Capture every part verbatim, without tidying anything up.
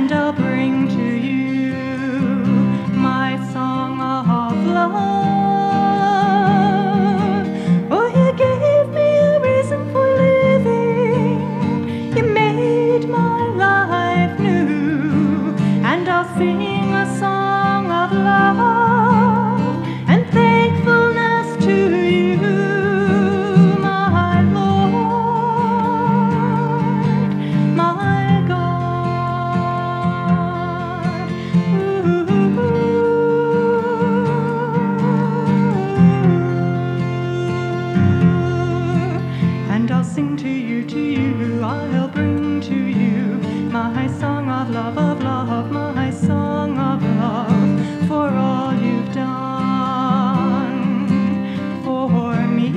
and I'll bring to you my song of love. Oh, you gave me a reason for living, you made my life new, and I'll sing a song of love and thankfulness to you, my Lord, my God. Ooh. And I'll sing to you, to you, I'll bring to you my song of love, of love, my song of love, for all you've done for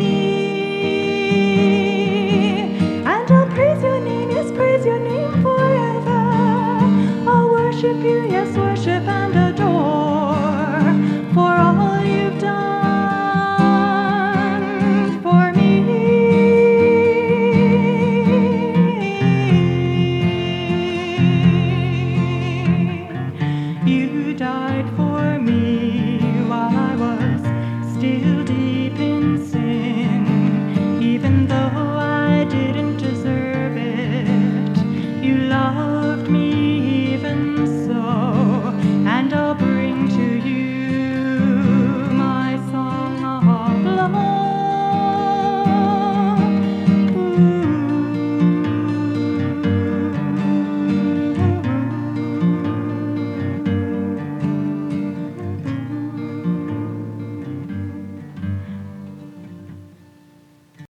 me. And I'll praise your name, yes, praise your name forever. I'll worship you, yes,